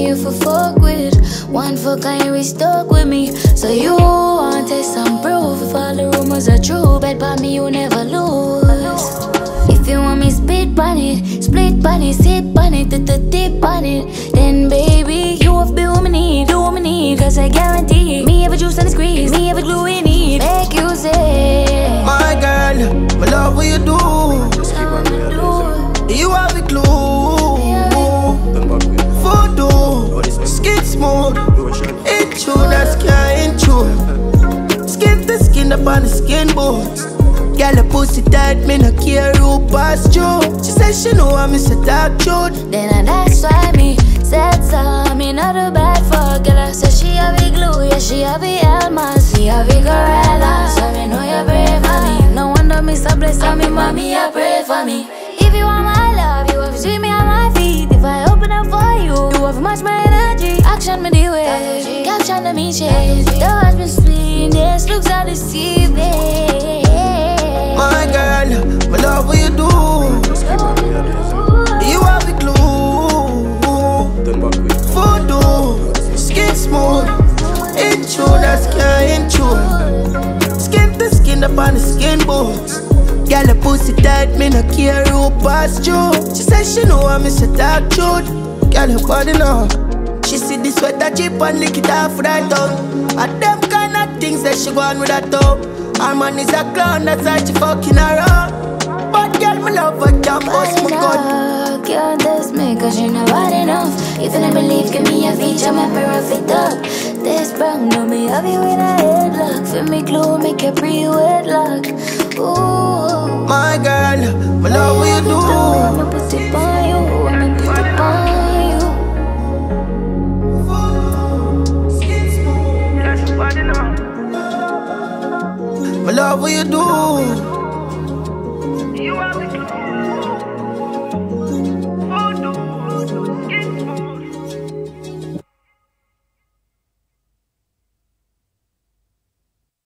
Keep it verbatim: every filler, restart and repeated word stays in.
you for fuck with. One fuck and you stuck with me. So you want test and proof if all the rumors are true. Bet by me you never lose. If you want me spit on it, split on it, sip on it, the tip on it, then baby you have been what me need, do what me need. Cause I guarantee me have a juice and a squeeze, me have a glue in it. Make you say, my girl, my love what you do. You have a glue. Voodoo, skin smooth. Ain't true, that's can't true. Skin to skin up on the skin bones. Girl, the pussy tight, me no care who pass through. She said she know I miss a dark truth. Then I that's why me said so. Me not a bad fuck, girl. I said she have a glue, yeah she have a Elmas, she have a gorilla. So me know you brave for me. No wonder me so blessed on me, mommy, you pray for me. If you want my love, you have to sweep me on my feet. If I open up for you, you have to match my energy. Action me the way, caption the me chase. The watch me spin, this looks are deceiving. My girl, my love what you do. You have the glue. Voodoo, skin smooth. Ain't true, that's can't true. Skin to skin up on the skin bones. Girl, the pussy tight, me no care who pass through. She said she know I miss a dark truth. Girl, her body know. She see the sweater chip and lick it off right out. And them kind of things that she go on with that top. Her man is a clown, that's why she fucking around. But girl, me love her, can't bust my gun. Can't test me, cause you know bad enough. If you don't believe, give me a feature, my pair of it up. This brand know me, have you in a headlock. For me glue, make a pre-wedlock. Ooh, my girl, my love what you do. I'ma put it on you, I'ma put it on you. My love what you do.